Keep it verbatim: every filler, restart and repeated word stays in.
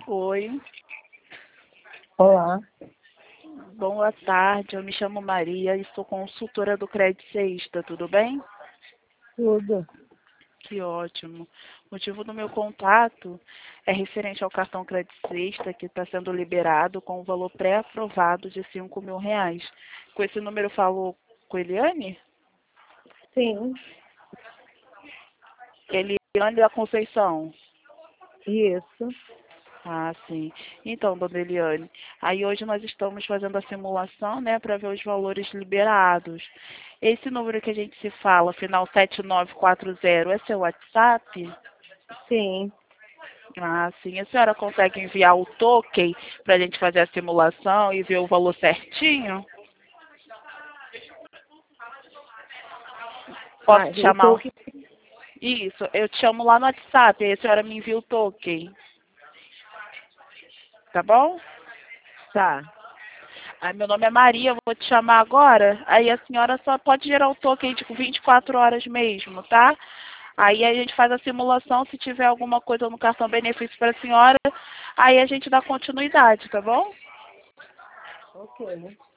Oi, Olá, boa tarde. Eu me chamo Maria e sou consultora do Credit Sexta, tudo bem? tudo. Que ótimo. O motivo do meu contato é referente ao cartão Credit Sexta, que está sendo liberado com o valor pré-aprovado de cinco mil reais. Com esse número falou com Eliane? Sim, Eliane da Conceição. isso. Ah, sim. Então, dona Eliane, aí hoje nós estamos fazendo a simulação, né, para ver os valores liberados. Esse número que a gente se fala, final sete nove quatro zero, é seu WhatsApp? Sim, Ah, sim. A senhora consegue enviar o token para a gente fazer a simulação e ver o valor certinho? Posso ah, te eu tô chamar? aqui. Isso, eu te chamo lá no WhatsApp, aí a senhora me envia o token, tá bom? Tá, Ai, meu nome é Maria, eu vou te chamar agora. Aí a senhora só pode gerar o token de vinte e quatro horas mesmo, tá? Aí a gente faz a simulação, se tiver alguma coisa no cartão benefício para a senhora, aí a gente dá continuidade, tá bom? ok.